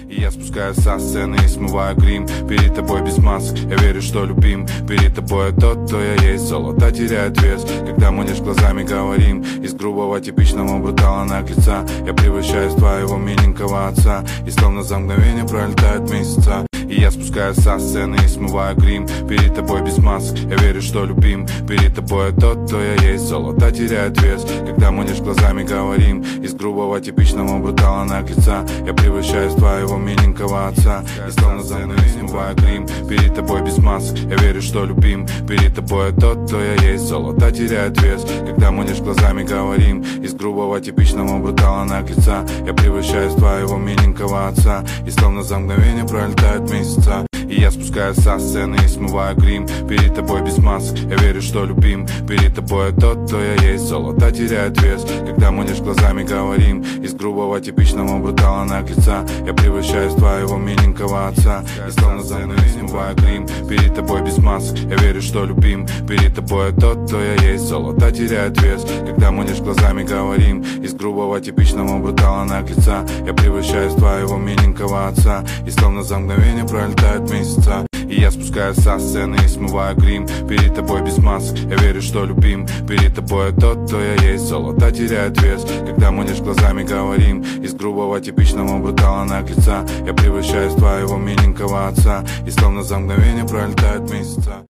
И я спускаюсь со сцены и смываю грим. Перед тобой без масок, я верю, что любим. Перед тобой я тот, кто я есть. Золото теряет вес, когда мы лишь глазами говорим. Из грубого типичного брутала наглеца я превращаюсь в твоего миленького отца. И словно за мгновение пролетают месяца. И я спускаюсь со сцены и смываю грим. Перед тобой без масок, я верю, что любим. Перед тобой я тот, кто я есть. Золото теряет вес, когда мы лишь глазами говорим. Из грубого типичного брутала наглеца я превращаюсь в твоего миленького отца. И словно за мной смываю грим. Перед тобой без масок, я верю, что любим. Перед тобой я тот, кто я есть. Золото теряет вес, когда мы лишь глазами говорим. Из грубого типичного брутала наглеца я превращаюсь в твоего миленького отца. И словно за мгновение пролетают месяца. И я спускаюсь со сцены и смываю грим. Перед тобой без масок, я верю, что любим. Перед тобой я тот, кто я есть. Золото теряет вес, когда мы лишь глазами говорим. Из грубого типичного брутала наглеца я превращаюсь в твоего миленького отца. И словно за мной смываю грим. Перед тобой без масок, я верю, что любим. Перед тобой я тот, кто я есть. Золото теряет вес, когда мы лишь глазами говорим. Из грубого типичного брутала наглеца я превращаюсь в твоего миленького отца. И словно за мгновение пролетают месяца. И я спускаюсь со сцены и смываю грим. Перед тобой без масок, я верю, что любим. Перед тобой я тот, кто я есть. Золото теряет вес, когда мы лишь глазами говорим. Из грубого типичного брутала наглеца я превращаюсь в твоего миленького отца. И словно за мгновение пролетают месяца.